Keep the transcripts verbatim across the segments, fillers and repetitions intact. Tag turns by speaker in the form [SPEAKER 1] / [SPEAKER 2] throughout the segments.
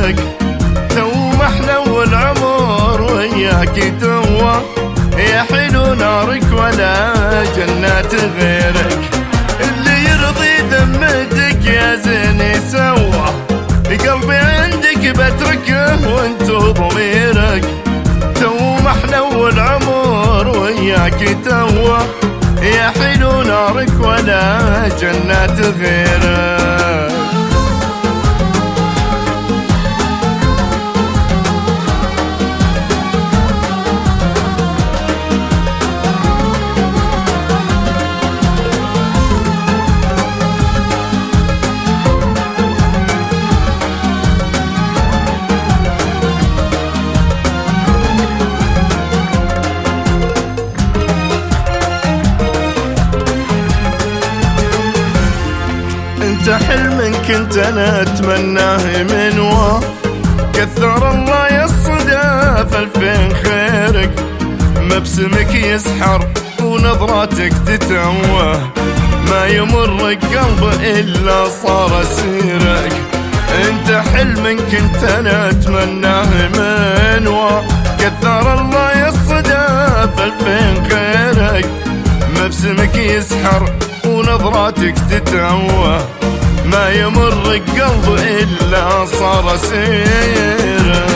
[SPEAKER 1] غيرك، تو محلو العمر وياك توا، يا حلو نارك ولا جنات غيرك. اللي يرضي ذمتك يا زين سوا، قلبي عندك بتركه وانت ضميرك، تو محلو العمر وياك توا، يا حلو نارك ولا جنات غيرك. انت حلم كنت انا اتمناه من وا، كثر الله يصدى فالفين خيرك، مبسمك يسحر ونظراتك تتوه، ما يمر قلب الا صار اسيرك. انت حلم كنت انا اتمناه من وا، كثر الله يصدى فالفين خيرك، مبسمك يسحر ونظراتك تتوه، ما يمر قلب إلا صار سيره.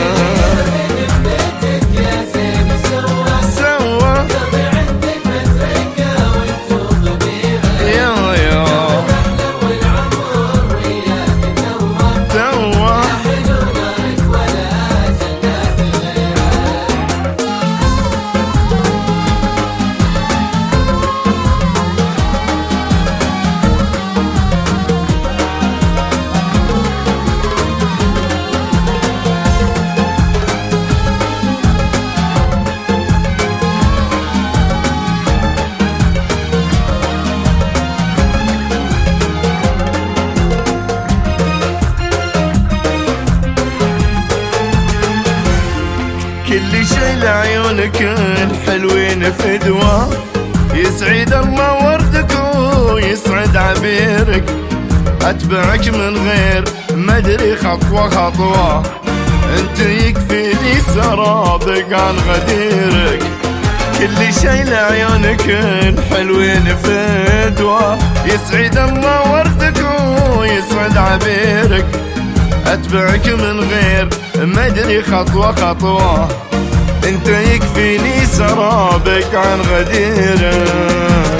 [SPEAKER 1] كل شي لعيونك الحلوين فدوى، يسعد الله وردك ويسعد عبيرك، اتبعك من غير ما ادري خطوة خطوة، انت يكفيني سرابك عن غديرك. كل شي لعيونك الحلوين فدوى، يسعد الله وردك ويسعد عبيرك، اتبعك من غير ما ادري خطوة خطوة، انت يكفيني سرابك عن غديرك.